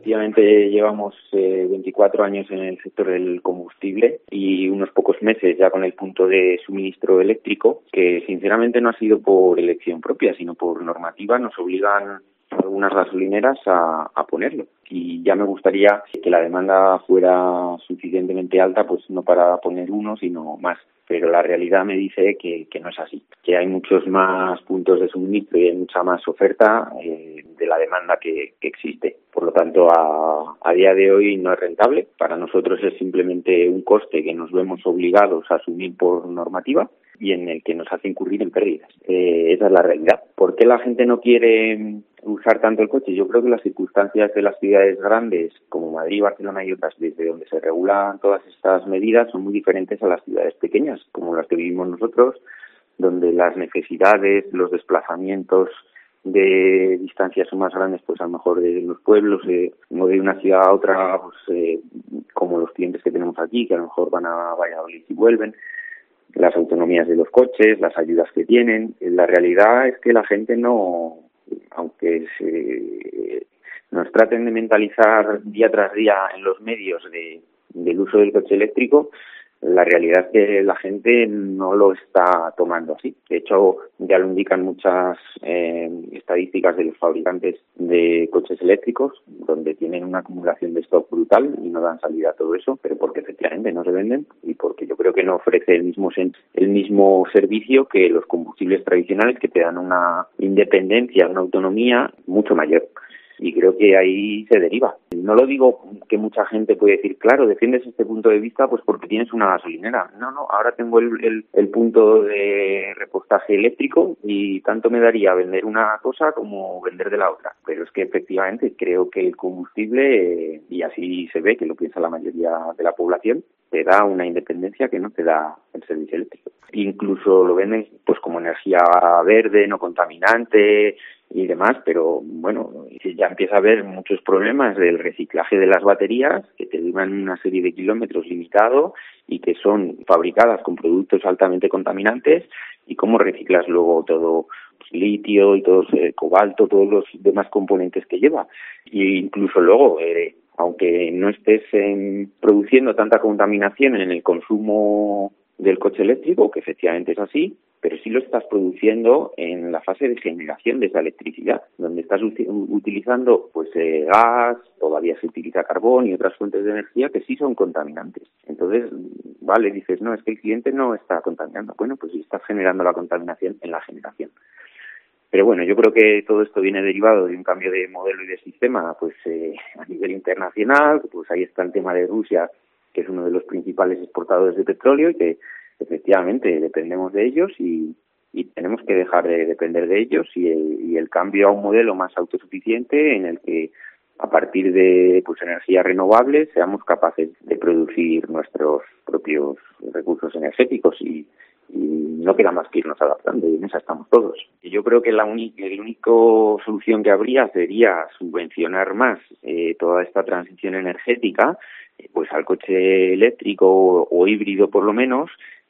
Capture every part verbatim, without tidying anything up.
Efectivamente, llevamos eh, veinticuatro años en el sector del combustible y unos pocos meses ya con el punto de suministro eléctrico, que sinceramente no ha sido por elección propia, sino por normativa. Nos obligan algunas gasolineras a, a ponerlo. Y ya me gustaría que la demanda fuera suficientemente alta, pues no para poner uno, sino más. Pero la realidad me dice que, que no es así, que hay muchos más puntos de suministro y hay mucha más oferta eh, de la demanda que, que existe. Por lo tanto, a, a día de hoy no es rentable. Para nosotros es simplemente un coste que nos vemos obligados a asumir por normativa y en el que nos hace incurrir en pérdidas. Eh, esa es la realidad. ¿Por qué la gente no quiere usar tanto el coche? Yo creo que las circunstancias de las ciudades grandes como Madrid, Barcelona y otras, desde donde se regulan todas estas medidas, son muy diferentes a las ciudades pequeñas, como las que vivimos nosotros, donde las necesidades, los desplazamientos de distancias son más grandes, pues a lo mejor de los pueblos, eh, no de una ciudad a otra, pues eh, como los clientes que tenemos aquí, que a lo mejor van a Valladolid y vuelven. Las autonomías de los coches, las ayudas que tienen. La realidad es que la gente no, aunque se, nos traten de mentalizar día tras día en los medios de, del uso del coche eléctrico, la realidad es que la gente no lo está tomando así. De hecho, ya lo indican muchas eh, estadísticas de los fabricantes de coches eléctricos, donde tienen una acumulación de stock brutal y no dan salida a todo eso, pero porque efectivamente no se venden y porque yo creo que no ofrece el mismo el mismo servicio que los combustibles tradicionales, que te dan una independencia, una autonomía mucho mayor. Y creo que ahí se deriva. No lo digo que mucha gente puede decir, claro, defiendes este punto de vista pues porque tienes una gasolinera. No, no, ahora tengo el, el, el punto de repostaje eléctrico y tanto me daría vender una cosa como vender de la otra. Pero es que efectivamente creo que el combustible, eh, y así se ve que lo piensa la mayoría de la población, te da una independencia que no te da el servicio eléctrico. Incluso lo venden pues como energía verde, no contaminante y demás, pero bueno, ya empieza a haber muchos problemas del reciclaje de las baterías que te duran una serie de kilómetros limitado y que son fabricadas con productos altamente contaminantes, y cómo reciclas luego todo, pues, litio y todo eh, cobalto, todos los demás componentes que lleva. Y incluso luego, eh, aunque no estés eh, produciendo tanta contaminación en el consumo del coche eléctrico, que efectivamente es así, pero sí lo estás produciendo en la fase de generación de esa electricidad, donde estás uti- utilizando pues eh, gas, todavía se utiliza carbón y otras fuentes de energía que sí son contaminantes. Entonces, vale, dices, no, es que el cliente no está contaminando. Bueno, pues sí estás generando la contaminación en la generación. Pero bueno, yo creo que todo esto viene derivado de un cambio de modelo y de sistema pues eh, a nivel internacional. Pues ahí está el tema de Rusia, que es uno de los principales exportadores de petróleo y que efectivamente dependemos de ellos y, y tenemos que dejar de depender de ellos y el, y el cambio a un modelo más autosuficiente en el que a partir de pues energías renovables seamos capaces de producir nuestros propios recursos energéticos y, y no queda más que irnos adaptando, y en esa estamos todos. Y yo creo que la única la única solución que habría sería subvencionar más eh, toda esta transición energética eh, pues al coche eléctrico o, o híbrido por lo menos,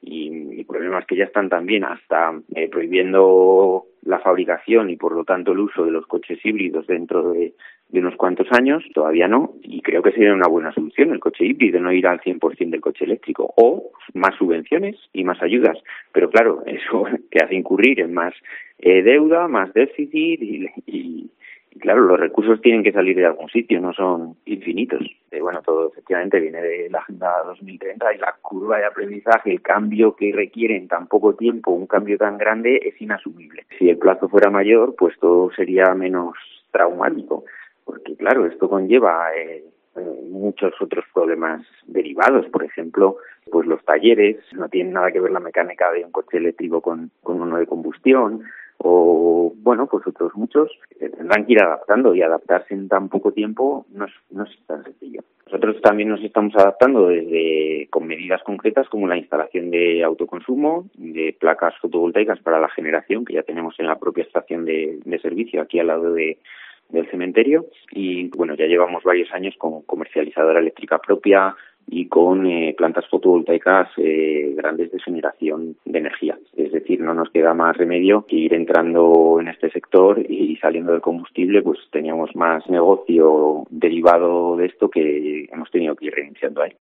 y, y problemas que ya están también hasta eh, prohibiendo la fabricación y por lo tanto el uso de los coches híbridos dentro de, de unos cuantos años, todavía no, y creo que sería una buena solución el coche híbrido, no ir al cien por ciento del coche eléctrico, o más subvenciones y más ayudas, pero claro, eso te hace incurrir en más eh, deuda, más déficit y, y Y claro, los recursos tienen que salir de algún sitio, no son infinitos. Eh, bueno, todo efectivamente viene de la Agenda dos mil treinta y la curva de aprendizaje, el cambio que requiere en tan poco tiempo, un cambio tan grande, es inasumible. Si el plazo fuera mayor, pues todo sería menos traumático, porque claro, esto conlleva eh, muchos otros problemas derivados. Por ejemplo, pues los talleres, no tienen nada que ver la mecánica de un coche eléctrico con, con uno de combustión, o bueno, pues otros muchos que tendrán que ir adaptando, y adaptarse en tan poco tiempo no es, no es tan sencillo. Nosotros también nos estamos adaptando desde con medidas concretas como la instalación de autoconsumo, de placas fotovoltaicas para la generación, que ya tenemos en la propia estación de, de servicio aquí al lado de del cementerio, y bueno, ya llevamos varios años con comercializadora eléctrica propia, y con eh, plantas fotovoltaicas eh, grandes de generación de energía. Es decir, no nos queda más remedio que ir entrando en este sector y saliendo del combustible, pues teníamos más negocio derivado de esto que hemos tenido que ir reiniciando ahí.